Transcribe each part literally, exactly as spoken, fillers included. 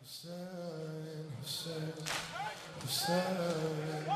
حسین حسین حسین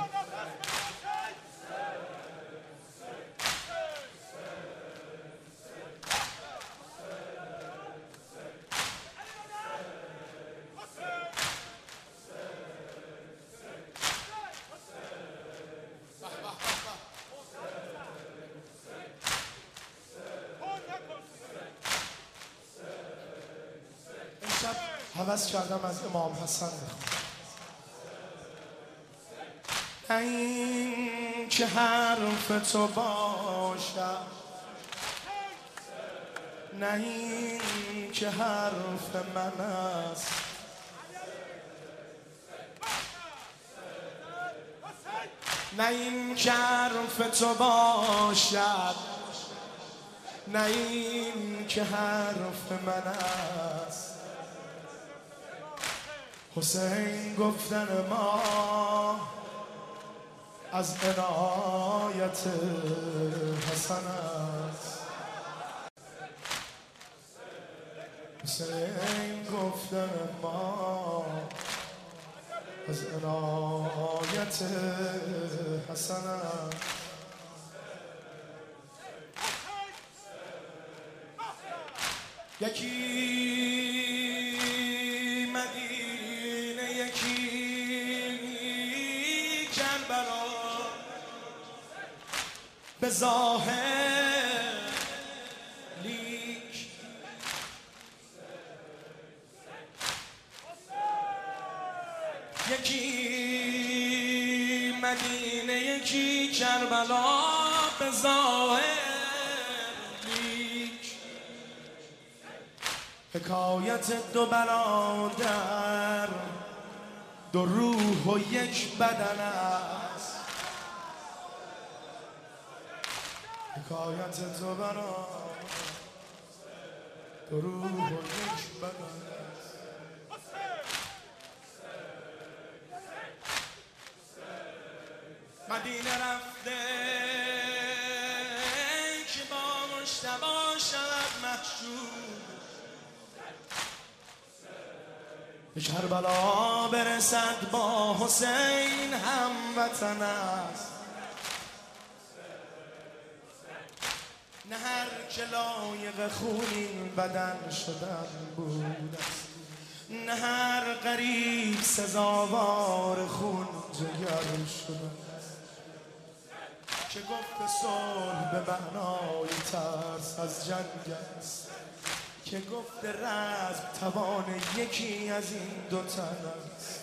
امشب هوس کردم از امام حسن بخونم. این که حرف تو باشد، نه این که حرف من است. نه این که حرف تو باشد، نه این که حرف من است. حسین گفتن ما از عنایت حسن است. حسین گفتن ما از عنایت حسن است. یکی مدینه، یکی کربلا، به ظاهر لیک یکی مدینه، یکی کربلا، به ظاهر لیک حکایت دو برادر، دو روح و یک بدن است. حکایت دو برادر، دو روح و یک بدن است. مدینه رفته که با مجتبی شود محشور، به کربلا برسد با حسین هموطن است. نه هر که لایق خون این بدن شدن بود است، نه هر غریب سزاوار خون جگر شدن است. که گفت صلح به معنای ترس از جنگ است، که گفت رزم توان یکی از این دو تن است.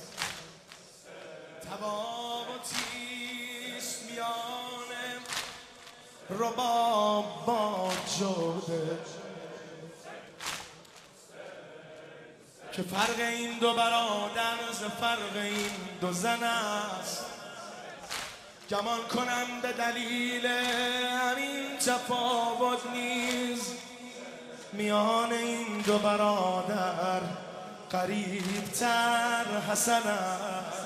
تفاوتیست میان رباب با جوده، که فرق این دو برادر ز فرق این دو زن است. گمان کنم به دلیل همین تفاوت نیز میان این دو برادر قریب‌تر حسن است.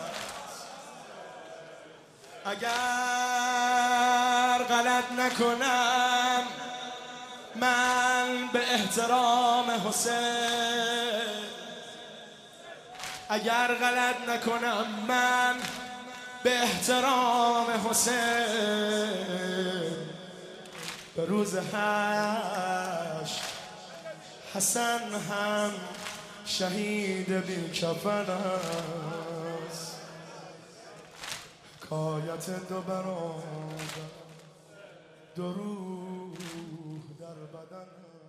اگر غلط نکنم من به احترام حسین، اگر غلط نکنم من به احترام حسین، به روز هشت حسن هم شهید بی کفن است. حکایت دو برادر، دو روح در بدن است.